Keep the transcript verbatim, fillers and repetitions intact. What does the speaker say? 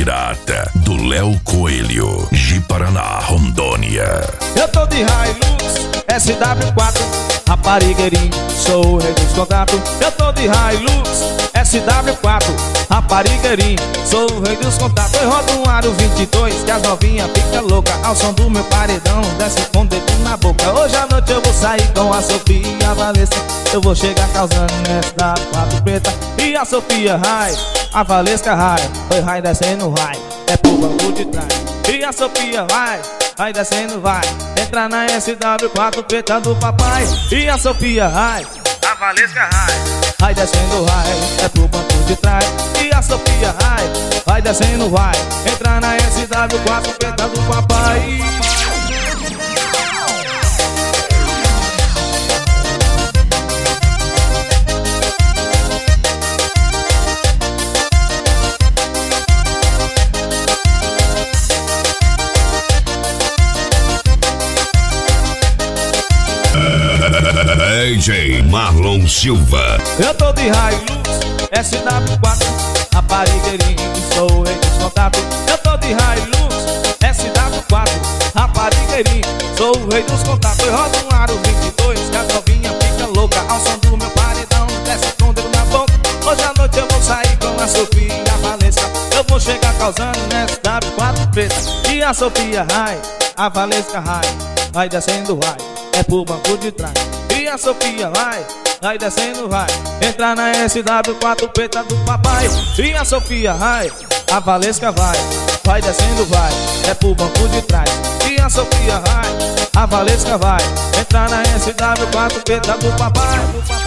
Pirata, do Léo Coelho, Ji-Paraná, Rondônia. Eu tô de Hilux, S W quatro, raparigueirinho, sou o rei dos contatos. Eu tô de Hilux, S W quatro, raparigueirinho, sou o rei dos contatos. Eu rodo um aro vinte e dois, que as novinhas fica louca ao som do meu paredão, desce com o dedo na boca. Hoje à noite eu vou sair com a Sofia e a Valesca. Eu vou chegar causando S W quatro preta e a Sofia Rai, a Valesca Rai, foi Rai descendo vai, é pro banco de trás. E a Sofia vai, vai descendo vai, entra na S W quatro preta do papai. E a Sofia vai, a Valesca vai, vai descendo vai, é pro banco de trás. E a Sofia vai, vai descendo vai, entra na S W quatro preta do papai. D J Marlon Silva. Eu tô de Hilux, S W quatro, raparigueirinho, sou o rei dos contatos. Eu tô de Hilux, S W quatro, raparigueirinho, sou o rei dos contatos. Eu rodo um aro vinte e dois, que a novinha fica louca ao som do meu paredão, desce com o dedo na boca. Hoje à noite eu vou sair com a Sofia e a Valesca. Eu vou chegar causando S W quatro preta. E a Sofia Rai, a Valesca Rai, vai descendo vai, é pro banco de trás. E a Sofia vai, vai descendo vai, entra na S W quatro preta do papai. E a Sofia vai, a Valesca vai, vai descendo vai, é pro banco de trás. E a Sofia vai, a Valesca vai, entra na S W quatro preta do papai.